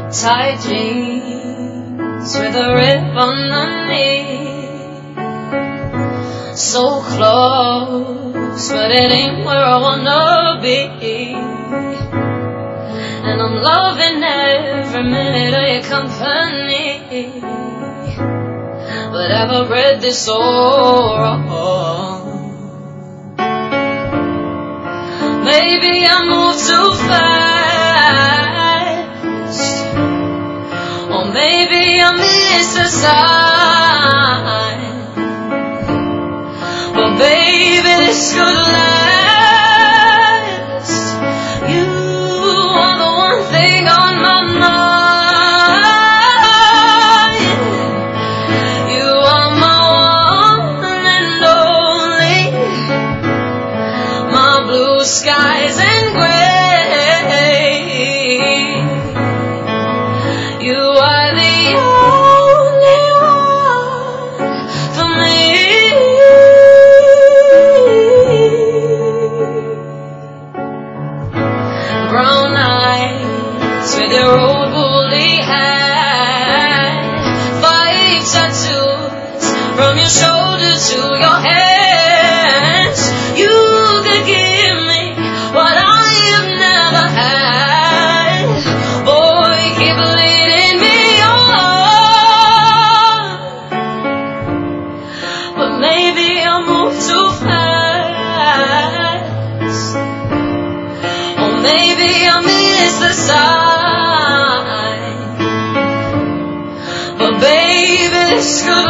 Tight jeans with a rip underneath. So close, but it ain't where I wanna be. And I'm loving every minute of your company. But have I read this all wrong? Maybe I move too fast, or maybe I miss a sign. But baby, this could last. You are the one thing on my mind. You are my one and only, my blue skies and gray. You are the only one for me. Brown eyes with your old woolly hat, 5 tattoos from your shoulder to your hands. You could give me what I have never had. Boy, keep leading me on. But maybe I'll move too fast, or maybe I'll miss the sign. But baby, this could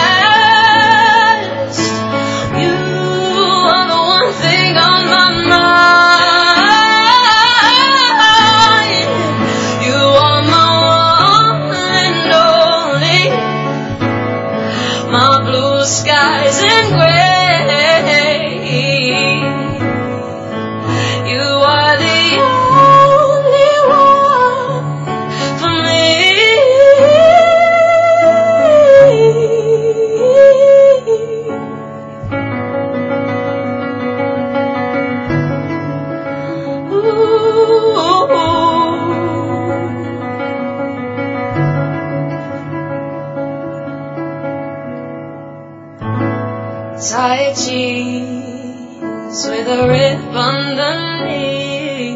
last. You are the one thing on my mind. You are my one and only, my blue skies and gray. You are the only one for me. Tight jeans with a rip underneath.